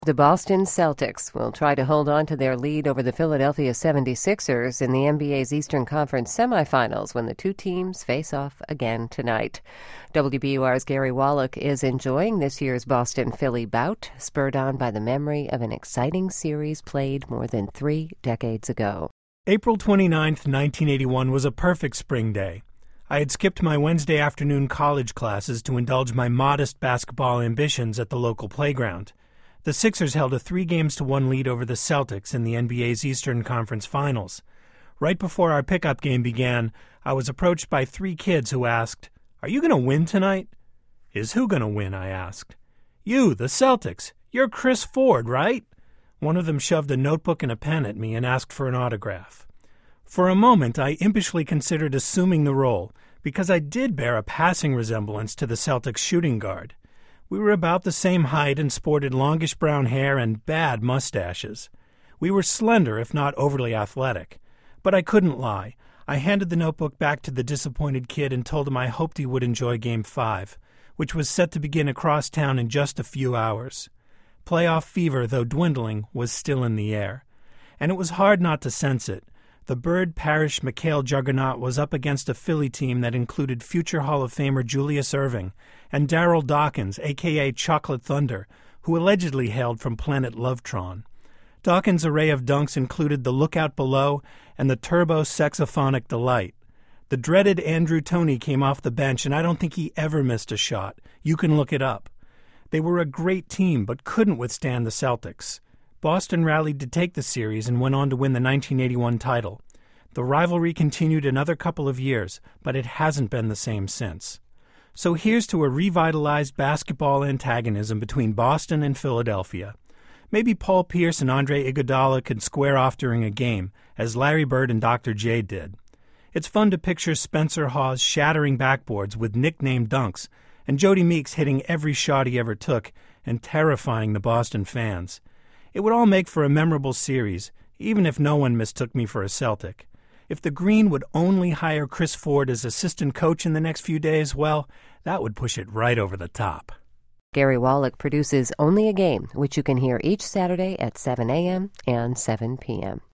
The Boston Celtics will try to hold on to their lead over the Philadelphia 76ers in the NBA's Eastern Conference semifinals when the two teams face off again tonight. WBUR's Gary Wallach is enjoying this year's Boston-Philly bout, spurred on by the memory of an exciting series played more than 3 decades ago. April 29, 1981 was a perfect spring day. I had skipped my Wednesday afternoon college classes to indulge my modest basketball ambitions at the local playground. The Sixers held a 3-1 lead over the Celtics in the NBA's Eastern Conference Finals. Right before our pickup game began, I was approached by 3 kids who asked, "Are you going to win tonight?" "Is who going to win?" I asked. "You, the Celtics. You're Chris Ford, right?" One of them shoved a notebook and a pen at me and asked for an autograph. For a moment, I impishly considered assuming the role, because I did bear a passing resemblance to the Celtics shooting guard. We were about the same height and sported longish brown hair and bad mustaches. We were slender, if not overly athletic. But I couldn't lie. I handed the notebook back to the disappointed kid and told him I hoped he would enjoy Game 5, which was set to begin across town in just a few hours. Playoff fever, though dwindling, was still in the air. And it was hard not to sense it. The Bird Parish McHale juggernaut was up against a Philly team that included future Hall of Famer Julius Erving and Darryl Dawkins, a.k.a. Chocolate Thunder, who allegedly hailed from planet Lovetron. Dawkins' array of dunks included the Lookout Below and the Turbo Saxophonic Delight. The dreaded Andrew Toney came off the bench, and I don't think he ever missed a shot. You can look it up. They were a great team, but couldn't withstand the Celtics. Boston rallied to take the series and went on to win the 1981 title. The rivalry continued another couple of years, but it hasn't been the same since. So here's to a revitalized basketball antagonism between Boston and Philadelphia. Maybe Paul Pierce and Andre Iguodala could square off during a game, as Larry Bird and Dr. J did. It's fun to picture Spencer Hawes shattering backboards with nickname dunks, and Jody Meeks hitting every shot he ever took and terrifying the Boston fans. It would all make for a memorable series, even if no one mistook me for a Celtic. If the Green would only hire Chris Ford as assistant coach in the next few days, well, that would push it right over the top. Gary Wallach produces Only a Game, which you can hear each Saturday at 7 a.m. and 7 p.m.